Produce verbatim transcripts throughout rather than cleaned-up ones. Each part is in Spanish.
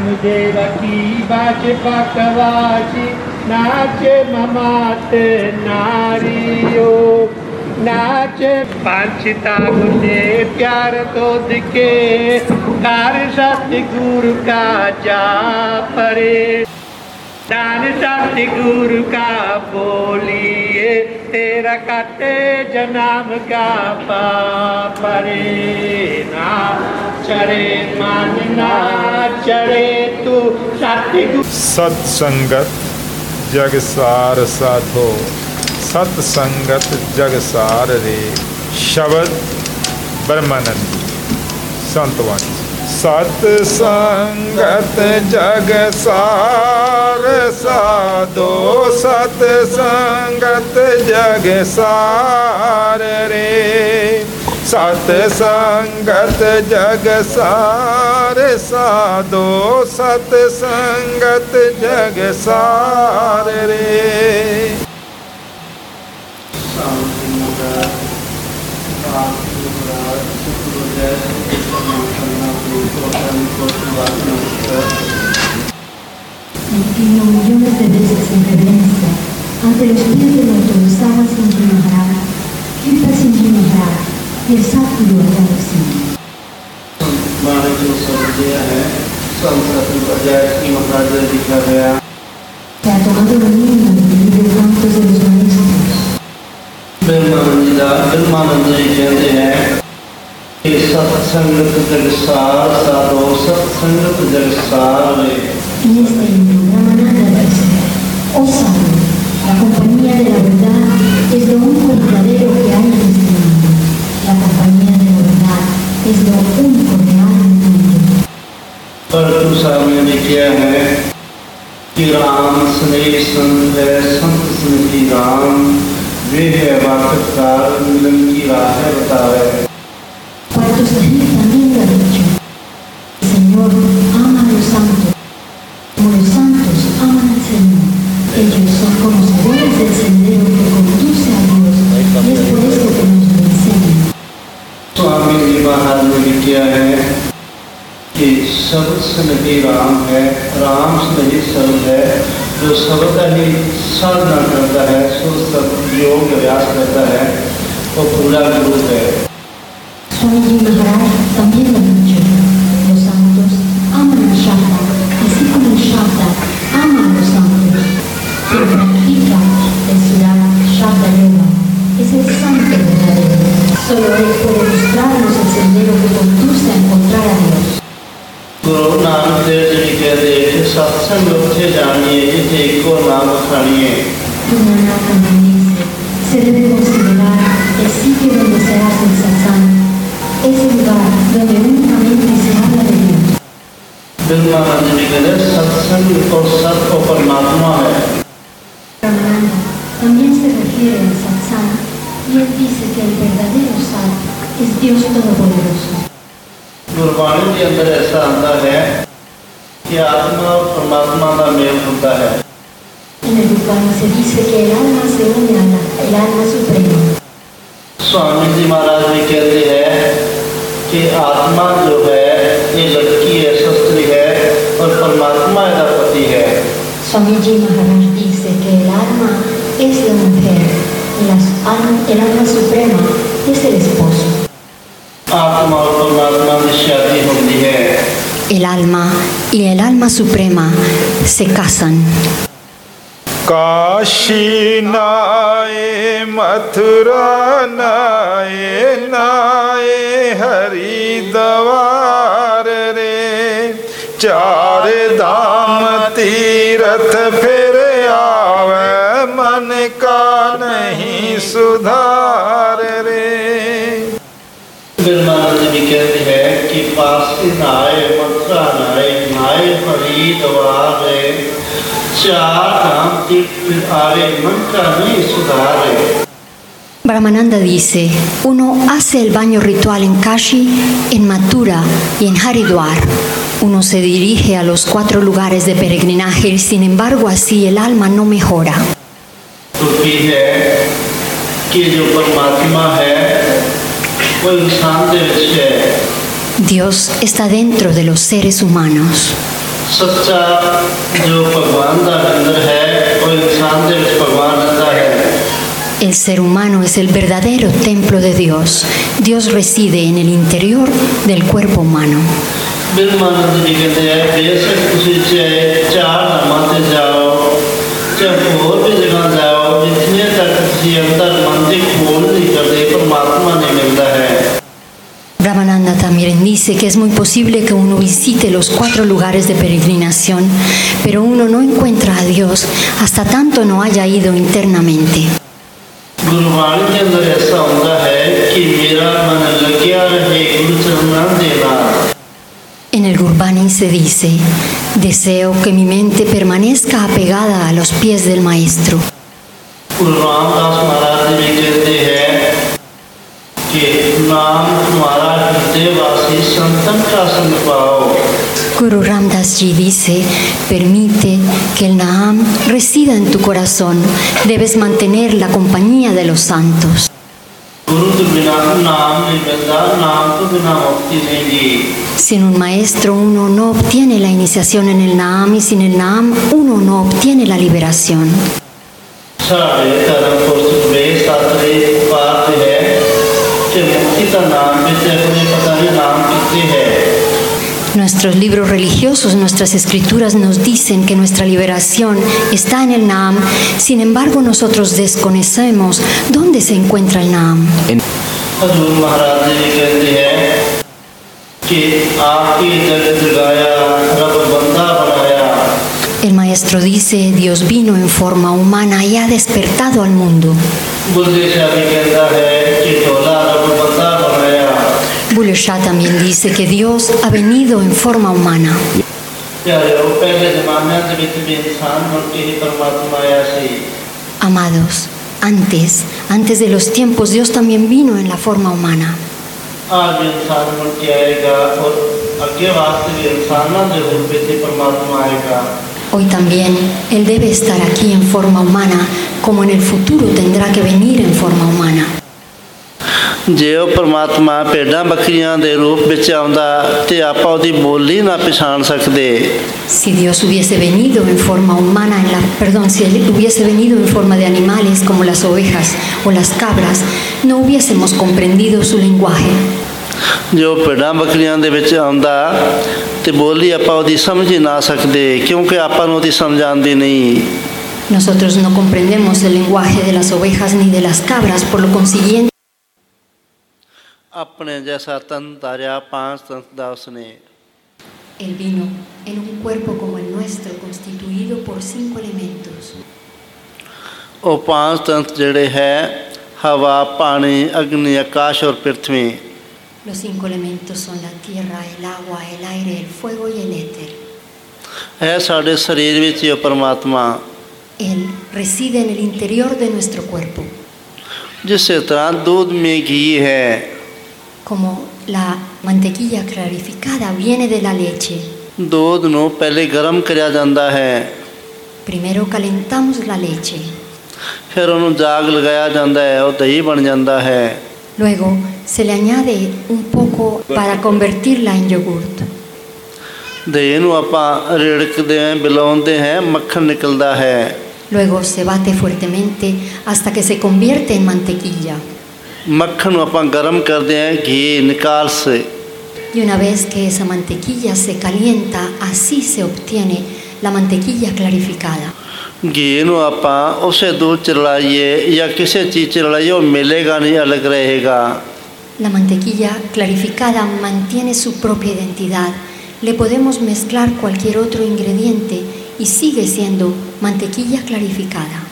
देवकी बाजे पकवाजी नाचे ममाते नारियो नाचे पांचिता गुने प्यार तो दिखे कार सतगुरु का जा परे दान सतगुरु का बोलिए तेरा काटे जनाम का पापरे ना चढ़े मान ना चढ़े तू सतगुरु। सत्संगत जग सार साधो सत्संगत जग सार रे शब्द ब्रह्मानंद संतवाणी। सत्संगत जग सार साधो सत्संगत जग सार रे सत्संगत जग सार साधो सत्संगत जग सार रे। Inclino millones de veces en reverencia ante los pies de nuestro Sama Sinji Maharaj, Kripa Sinji Maharaj y el Satguru Atal Singh। महाराज जो सर्वजय है संस्कृत अध्याय की महाराज लिखा गया Se ha tomado la línea de los cantos de los maestros। ब्रह्मानंद ब्रह्मानंद जी कहते हैं कि सत्संगत जग सार साधो सत्संगत जग सार रे। En este libro, Brahmananda dice: oh sabio, la compañía de la verdad es lo único verdadero que hay en este mundo. La compañía de la verdad es lo único real en el mundo। पर तू सामने ने किया है कि राम स्नेह संत है संत स्नेही राम वे है वाककार मिलन की राह बतावे। Cuarto Sahib también lo ha dicho: el Señor ama a los santos, como los santos aman al Señor. Ellos son conocedores del sendero que conduce a Dios y es por eso que nos lo enseñan। Swami जी महाराज ने किया है कि शब्द स्नेही राम है राम स्नेही सर्व है जो सबका ही साधना करता है सो सब योग अभ्यास करता है वो पूरा गुरु है। Swamiji Maharaj también lo ha dicho: los santos aman al Shabda, así como el Shabda ama a los santos. Quien practica el Surat Shabda Yoga es el santo verdadero. Solo él puede mostrarnos el sendero que conduce a encontrar a Dios। Guru नानक देव जी कहते हैं कि सत्संग उठे जानिए जिसे को नाम खानिए। Guru Nanak también dice: se debe considerar el sitio donde se hace el satsang, ese lugar donde únicamente se habla de Dios। ब्रह्मानंद जी कहते हैं सत्संग और सत और परमात्मा है। Ramananda también se refiere al satsang y él dice que el verdadero sat es Dios Todopoderoso। Gurbani के अंदर ऐसा आता है कि आत्मा और परमात्मा का मेल होता है। En el Gurbaणी se dice que el alma se une a la, el alma suprema। Swami जी महाराज भी कहते हैं कि आत्मा जो है ये लड़की है शस्त्री है और परमात्मा का पति है। Swamiji Maharaj dice que el alma es la mujer y las, el alma suprema es el esposo। आत्मा और परमात्मा की शादी होती है। El alma y el alma suprema se casan। Kashi नाए मथुरा नाए नाए हरिद्वार रे चार धाम तीरथ फिर आवे मन का नहीं सुधार रे। ब्रह्मानंद जी कहते हैं कि काशी नाए मथुरा नाए नाए हरिद्वार रे चार धाम तीर्थ फिर आवे मन का नहीं सुधार रे। Brahmananda dice: uno hace el baño ritual en Kashi, en Mathura y en Haridwar. Uno se dirige a los cuatro lugares de peregrinaje y sin embargo así el alma no mejora। क्योंकि है कि जो परमात्मा है वो इंसान दे विच है। Dios está dentro de los seres humanos। सच्चा जो भगवान का अंदर है वो इंसान दे विच भगवान रहता है। El ser humano es el verdadero templo de Dios. Dios reside en el interior del cuerpo humano. Biramanand जी कहते हैं बेशक तुसी चाहे चार धामां ते जाओ चाहे होर भी जगह जाओ जितने तक तुसी अंदर मन की खोल नहीं करते परमात्मा नहीं मिलता है। Brahmananda también dice que es muy posible que uno visite los cuatro lugares de peregrinación, pero uno no encuentra a Dios hasta tanto no haya ido internamente. Gurbani के अंदर ऐसा होता है कि मेरा मन लग्या रहे गुरु चरणों देना। En el Gurbani se dice: deseo que mi mente permanezca apegada a los pies del Maestro. गुरु रामदास महाराज जी कहते हैं कि नाम तुम्हारा हृदय वासी संतन का संग पाओ। Guru Ramdas Ji dice: permite que el Naam resida en tu corazón. Debes mantener la compañía de los santos. Sin un maestro uno no obtiene la iniciación en el Naam y sin el Naam uno no obtiene la liberación. Nuestros libros religiosos, nuestras escrituras nos dicen que nuestra liberación está en el Naam. Sin embargo, nosotros desconocemos dónde se encuentra el Naam. El maestro dice: Dios vino en forma humana y ha despertado al mundo. Bullhe Shah también dice que Dios ha venido en forma humana. Amados, antes, antes de los tiempos, Dios también vino en la forma humana. Hoy también Él debe estar aquí en forma humana, como en el futuro tendrá que venir en forma humana. ਜੇ ਉਹ ਪਰਮਾਤਮਾ ਭੇਡਾਂ ਬੱਕਰੀਆਂ ਦੇ ਰੂਪ ਵਿੱਚ ਆਉਂਦਾ ਤੇ ਆਪਾਂ ਉਹਦੀ ਬੋਲੀ ਨਾ ਪਛਾਣ ਸਕਦੇ। Si Dios hubiese venido en forma humana, en la, perdón, si Él hubiese venido en forma de animales como las ovejas o las cabras, no hubiésemos comprendido su lenguaje. ਜੋ ਭੇਡਾਂ ਬੱਕਰੀਆਂ ਦੇ ਵਿੱਚ ਆਉਂਦਾ ਤੇ ਬੋਲੀ ਆਪਾਂ ਉਹਦੀ ਸਮਝ ਹੀ ਨਾ ਸਕਦੇ ਕਿਉਂਕਿ ਆਪਾਂ ਨੂੰ ਉਹਦੀ ਸਮਝ ਆਉਂਦੀ ਨਹੀਂ। Nosotros no comprendemos el lenguaje de las ovejas ni de las cabras, por lo consiguiente अपने जैसा तन तारा पांच तंत दा उसने। Él vino en un cuerpo como el nuestro, constituido por cinco elementos. ਉਹ पांच तंत ਜਿਹੜੇ ਹੈ हवा पानी अग्नि आकाश और पृथ्वी। Los cinco elementos son la tierra, el agua, el aire, el fuego y el éter. ਹੈ ਸਾਡੇ ਸਰੀਰ ਵਿੱਚ ਹੀ परमात्मा। Él reside en el interior de nuestro cuerpo. जिस तरह दूध में घी है, Como la mantequilla clarificada viene de la leche. दूध ਨੂੰ ਪਹਿਲੇ ਗਰਮ ਕਰਿਆ ਜਾਂਦਾ ਹੈ। Primero calentamos la leche. ਫਿਰ ਉਹਨੂੰ ਜਾਗ ਲਗਾਇਆ ਜਾਂਦਾ ਹੈ, ਉਹ ਦਹੀਂ ਬਣ ਜਾਂਦਾ ਹੈ। Luego se le añade un poco para convertirla en yogurt. ਦਹੀਂ ਨੂੰ ਆਪਾਂ ਰਿੜਕਦੇ ਹਾਂ, ਬਿਲਾਉਂਦੇ ਹਾਂ, ਮੱਖਣ ਨਿਕਲਦਾ ਹੈ। Luego se bate fuertemente hasta que se convierte en mantequilla. मक्खन अपन गरम कर दें घी निकाल से। Y una vez que esa mantequilla se calienta, así se obtiene la mantequilla clarificada. घी ਨੂੰ ਆਪਾਂ ਉਸੇ दूध ਚ ਰਲਾਈਏ ਜਾਂ ਕਿਸੇ ਚੀਜ਼ ਚ ਰਲਾਈਏ ਉਹ ਮਿਲੇਗਾ ਨਹੀਂ, ਅਲੱਗ ਰਹੇਗਾ। La mantequilla clarificada mantiene su propia identidad. Le podemos mezclar cualquier otro ingrediente y sigue siendo mantequilla clarificada.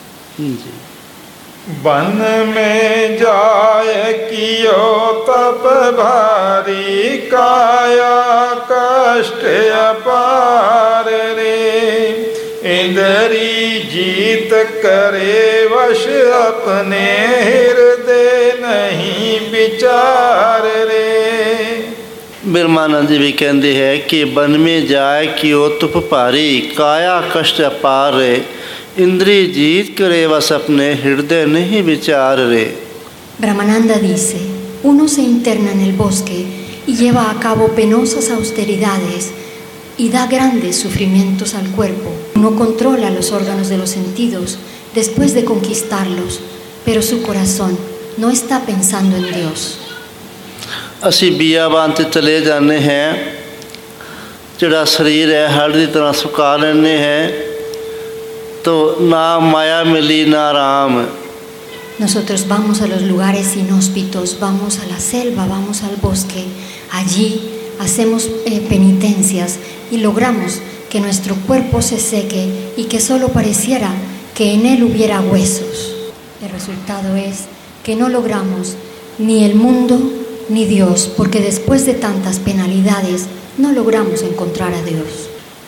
वन में जाए कियो तप भारी काया कष्ट अपार रे इंद्री जीत करे वश अपने हृदय नहीं विचार रे। बिरमानंद जी भी कहते हैं कि वन में जाए कियो तप भारी काया कष्ट अपार रे इंद्री जीत करे बस अपने हृदय नहीं विचार रे। Brahmananda dice: uno se interna en el bosque y lleva a cabo penosas austeridades y da grandes sufrimientos al cuerpo. No controla los órganos de los sentidos después de conquistarlos, pero su corazón no está pensando en Dios. ਅਸੀਂ ਬੀਆਬਾਨ 'ਤੇ ਚਲੇ ਜਾਂਦੇ ਹਾਂ, ਜਿਹੜਾ ਸਰੀਰ ਹੈ ਹੜ ਦੀ ਤਰ੍ਹਾਂ ਸੁਕਾ ਲੈਂਦੇ ਹੈ, ਤੋ ਨਾ ਮਾਇਆ ਮਿਲੀ ਨਾ Ram. Nosotros vamos a los lugares inhóspitos, vamos a la selva, vamos al bosque. Allí hacemos eh, penitencias y logramos que nuestro cuerpo se seque y que solo pareciera que en él hubiera huesos. El resultado es que no logramos ni el mundo ni Dios, porque después de tantas penalidades no logramos encontrar a Dios.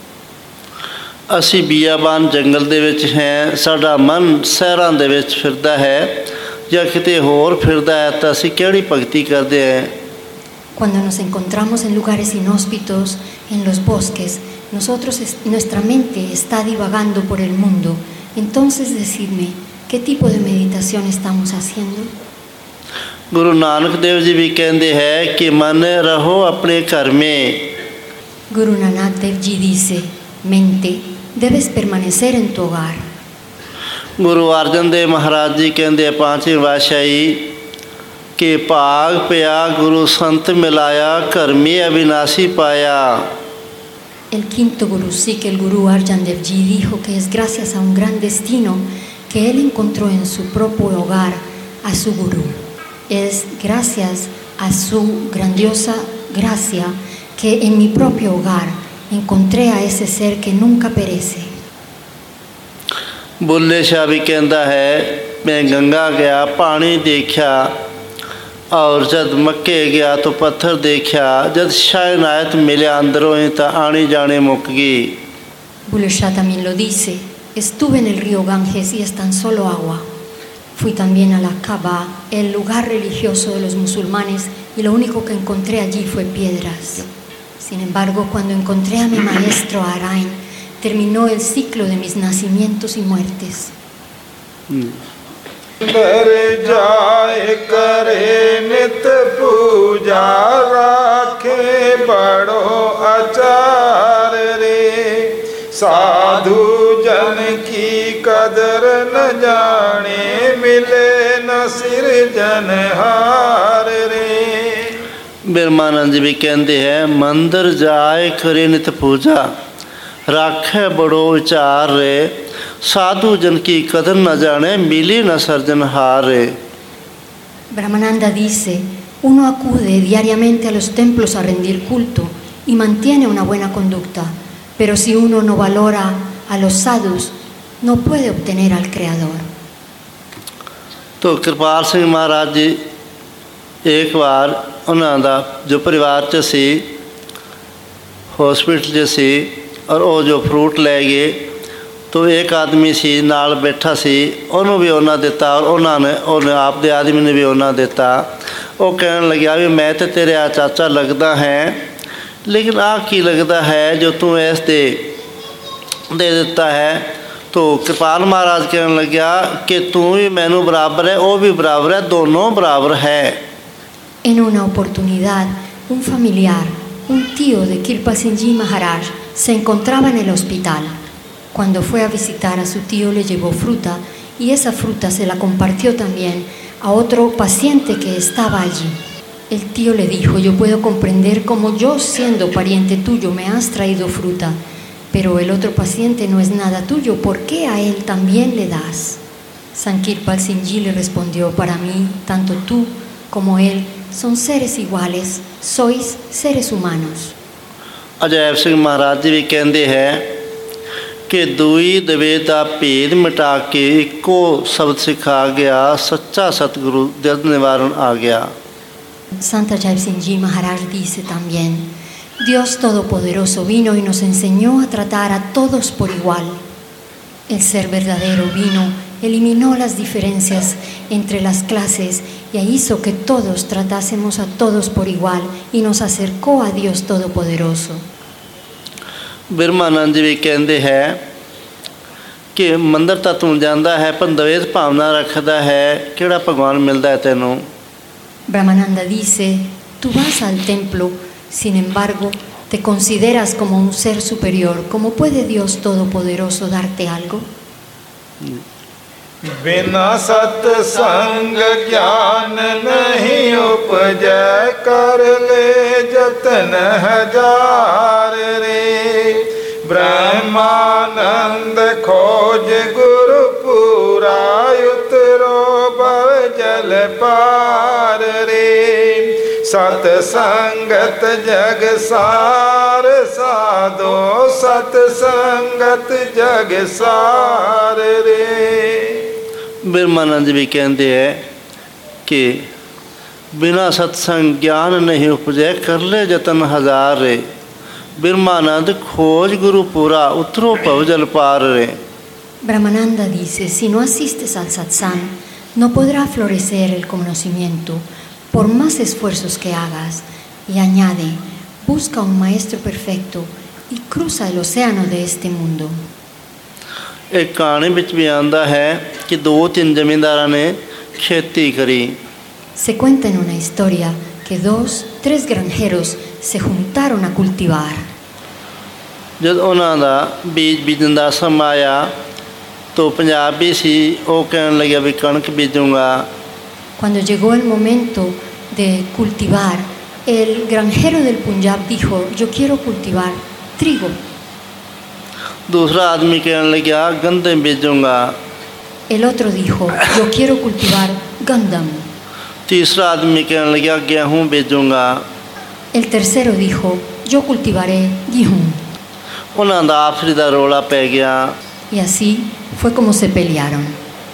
ਅਸੀਂ ਬੀਆਬਾਨ ਜੰਗਲ ਦੇ ਵਿੱਚ ਹੈ, ਸਾਡਾ ਮਨ ਸ਼ਹਿਰਾਂ ਦੇ ਵਿੱਚ ਫਿਰਦਾ ਹੈ ਜਾਂ ਕਿਤੇ ਹੋਰ ਫਿਰਦਾ ਹੈ, ਤਾਂ ਅਸੀਂ ਕਿਹੜੀ ਭਗਤੀ ਕਰਦੇ ਹਾਂ? Cuando nos encontramos en lugares inhóspitos, en los bosques, nosotros, nuestra mente está divagando por el mundo. Entonces decidme, ¿qué tipo de meditación estamos haciendo? Guru ਨਾਨਕ ਦੇਵ ਜੀ ਵੀ ਕਹਿੰਦੇ ਹੈ ਕਿ ਮਨ ਰਹੋ ਆਪਣੇ ਘਰ ਮੇਂ। Guru Nanak Dev Ji dice, mente, debes permanecer en tu hogar. Guru ਅਰਜਨ ਦੇਵ ਮਹਾਰਾਜ ਜੀ ਕਹਿੰਦੇ ਪਾਂਚਵੀਂ ਪਾਤਸ਼ਾਹੀ ਕਿ ਭਾਗ ਪਿਆ ਗੁਰੂ ਸੰਤ ਮਿਲਾਇਆ ਘਰ ਮੇਂ ਅਵਿਨਾਸ਼ੀ ਪਾਇਆ। El quinto Guru Sikh, el Guru Arjan Dev Ji, dijo que es gracias a un gran destino que él encontró en su propio hogar a su Guru. Es gracias a su grandiosa gracia que en mi propio hogar encontré a ese ser que nunca perece. Bulleh ਸ਼ਾਹ ਵੀ ਕਹਿੰਦਾ ਹੈ ਮੈਂ ਗੰਗਾ ਗਿਆ ਪਾਣੀ ਦੇਖਿਆ ਔਰ ਜਦ ਮੱਕੇ ਗਿਆ ਤਾਂ ਪੱਥਰ ਦੇਖਿਆ ਜਦ ਸ਼ਾਹ ਇਨਾਇਤ ਮਿਲਿਆ ਅੰਦਰੋਂ ਹੀ ਤਾਂ ਆਣੀ ਜਾਣੇ ਮੁੱਕ ਗਈ। Buller Shah también lo dice, estuve en el río Ganges y es tan solo agua. Fui también a la Kaaba, el lugar religioso de los musulmanes, y lo único que encontré allí fue piedras. Sin embargo, cuando encontré a mi maestro Arain, terminó el ciclo de mis nacimientos y muertes. ਦਰ ਜਾਏ ਕਰੇ ਨਿਤ ਪੂਜਾ ਰਾਖੇ ਬੜੋ ਆਚਾਰ ਰੇ ਸਾਧੂ ਜਨ ਕੀ ਕਦਰ ਨ ਜਾਣੇ ਮਿਲੇ ਨ ਸਿਰਜਨਹਾਰ ਰੇ। ਬਿਰਮਾਨੰਦ ਜੀ ਵੀ ਕਹਿੰਦੇ ਹੈ ਮੰਦਰ ਜਾਏ ਕਰੇ ਨਿਤ ਪੂਜਾ राखे बड़ो विचार रे साधु जन की कदर न जाने मिली न सर्जनहार रे। Brahmananda dice, uno acude diariamente a los templos a rendir culto y mantiene una buena conducta, pero si uno no valora a los sadhus, no puede obtener al Creador. तो कृपाल सिंह महाराज जी एक बार उन्होंने जो परिवार च सी हॉस्पिटल च सी और वो जो फ्रूट ले गए तो एक आदमी सी नाल बैठा सी उन्होंने भी उन्होंने दिता और उन्होंने उन्हें आपदे आदमी ने भी उन्होंने दिता। वो कहने लगा भी मैं तो तेरे आ चाचा लगता है लेकिन आ की लगता है जो तू ऐस दे दे देता है। तो कृपाल महाराज कहने लगा कि तू भी मैनू बराबर है वो भी बराबर है दोनों बराबर है। En una oportunidad, un familiar, un tío de Kirpal Singh Ji Maharaj, se encontraba en el hospital. Cuando fue a visitar a su tío le llevó fruta y esa fruta se la compartió también a otro paciente que estaba allí. El tío le dijo, yo puedo comprender cómo yo siendo pariente tuyo me has traído fruta, pero el otro paciente no es nada tuyo, ¿por qué a él también le das? San Kirpal Singh Ji le respondió, para mí, tanto tú como él son seres iguales, sois seres humanos. Ajaib ਸਿੰਘ ਮਹਾਰਾਜ ਜੀ ਵੀ ਕਹਿੰਦੇ ਹੈ ਕਿ ਦੂਈ ਦਵੇ ਦਾ ਭੇਦ ਮਿਟਾ ਕੇ ਇੱਕੋ ਸ਼ਬਦ ਸਿਖਾ ਗਿਆ ਸੱਚਾ ਸਤਿਗੁਰੂ ਦਰਦ ਨਿਵਾਰਨ ਆ ਗਿਆ। Santa Jai Singh Ji Maharaj dice también, Dios Todopoderoso vino y nos enseñó a tratar a todos por igual. El ser verdadero vino, eliminó las diferencias entre las clases y hizo que todos tratásemos a todos por igual y nos acercó a Dios Todopoderoso. ਬਿਰਮਾਨੰਦ ਜੀ ਵੀ ਕਹਿੰਦੇ ਹੈ ਕਿ ਮੰਦਰ ਤਾਂ ਤੂੰ ਜਾਂਦਾ ਹੈ ਪਰ ਦਵੇਤ ਭਾਵਨਾ ਰੱਖਦਾ ਹੈ ਕਿਹੜਾ ਭਗਵਾਨ ਮਿਲਦਾ ਹੈ ਤੈਨੂੰ। Brahmananda dice, tú vas al templo, sin embargo, ¿Te consideras como un ser superior? ¿Cómo puede Dios Todopoderoso darte algo? बिना सत्संग ज्ञान नहीं उपजै कर ले जतन हजार रे ब्रह्मानंद खोज गुरु पूरा उतरो भव जल पार रे सतसंगत जग सार साधो सतसंगत जग सार रे। ब्रह्मानंद भी कहते हैं कि बिना सत्संग ज्ञान नहीं उपजे कर ले जतन हजार रे ब्रह्मानंद खोज गुरु पूरा उतरो भव जल पार रे। Brahmananda dice, si no asistes al satsang, no podrá florecer el conocimiento por más esfuerzos que hagas. Y añade, busca un maestro perfecto y cruza el océano de este mundo. एक कहानी विच भी आंदा है कि दो तीन जमींदारां ने खेती करी। Se cuenta en una historia que dos, tres granjeros se juntaron a cultivar. जब उन्हां दा बीज बीजन दा समा आया तो पंजाबी सी वो कहन लगे भी कणक बीजूंगा। Cuando llegó el momento de cultivar, el granjero del Punjab dijo, yo quiero cultivar trigo. दूसरा आदमी कहने लगा गंदम बीजूंगा। El otro dijo, yo quiero cultivar gandam. तीसरा आदमी कहने लगा गेहूं बीजूंगा। El tercero dijo, yo cultivaré gihum. उन्हां दा आखिरी दा रोला पै गया। Y así fue como se pelearon.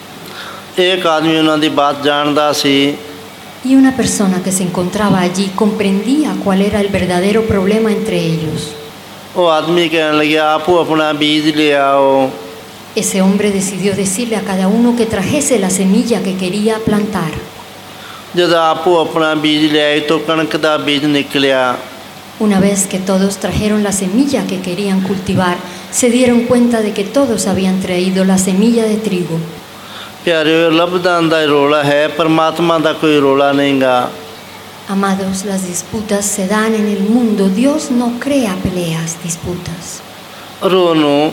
एक आदमी उन्हां दी बात जानदा सी। Y una persona que se encontraba allí comprendía cuál era el verdadero problema entre ellos. वो आदमी कहने लगा आपो अपना बीज ले आओ। Ese hombre decidió decirle a cada uno que trajese la semilla que quería plantar. जब आपो अपना बीज ले आए तो कणक दा बीज निकलिया। Una vez que todos trajeron la semilla que querían cultivar, se dieron cuenta de que todos habían traído la semilla de trigo. प्यारे लबदान दा रोला है परमात्मा दा कोई रोला नहींगा। Amados, las disputas se dan en el mundo. Dios no crea peleas, disputas. रोनो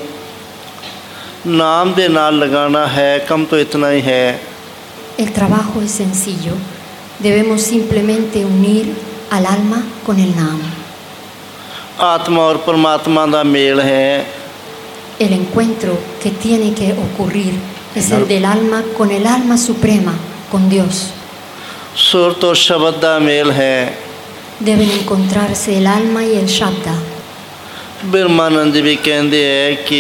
नाम दे नाल लगाना है कम तो इतना ही है। El trabajo es sencillo. Debemos simplemente unir al alma con el Nam. आत्मा और परमात्मा दा मेल है। El encuentro que tiene que ocurrir es el del alma con el alma suprema, con Dios. सुरत और शब्द दा मेल है। Deben encontrarse el alma y el Shabda. ब्रह्मानंद भी कहते हैं कि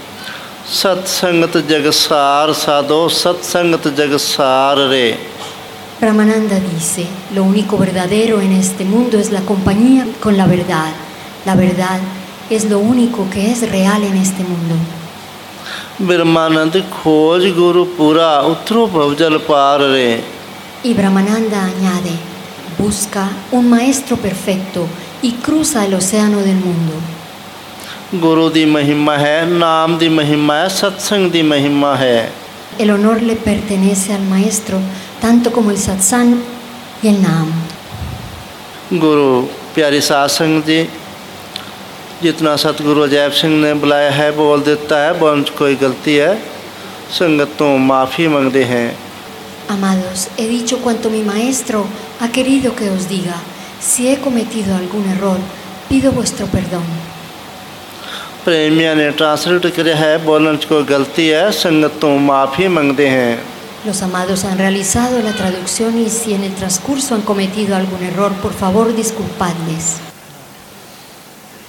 सत्संगत जगसार साधो सत्संगत जगसार रे। Brahmananda dice, lo único verdadero en este mundo es la compañía con la verdad. La verdad es lo único que es real en este mundo. ब्रह्मानंद खोज गुरु पूरा उतरो भवजल पार रे। Y Brahmananda añade, busca un maestro perfecto y cruza el océano del mundo. गुरु दी महिमा है, नाम दी महिमा है, सत्संग दी महिमा है। El honor le pertenece al maestro, tanto como el satsang y el naam. गुरु प्यारी सासंग जी, जितना सतगुरु अजैब सिंह ने बुलाया है बोल देता है, बोल कोई गलती है संगत तो माफ़ी मांगते हैं। Amados, he dicho cuanto mi maestro ha querido que os diga. Si he cometido algún error, pido vuestro perdón. प्रेमिया ने ट्रांसलेट किया है, बोलने कोई गलती है संगत तो माफ़ी मांगते हैं। Los amados han realizado la traducción y si en el transcurso han cometido algún error, por favor disculpadles.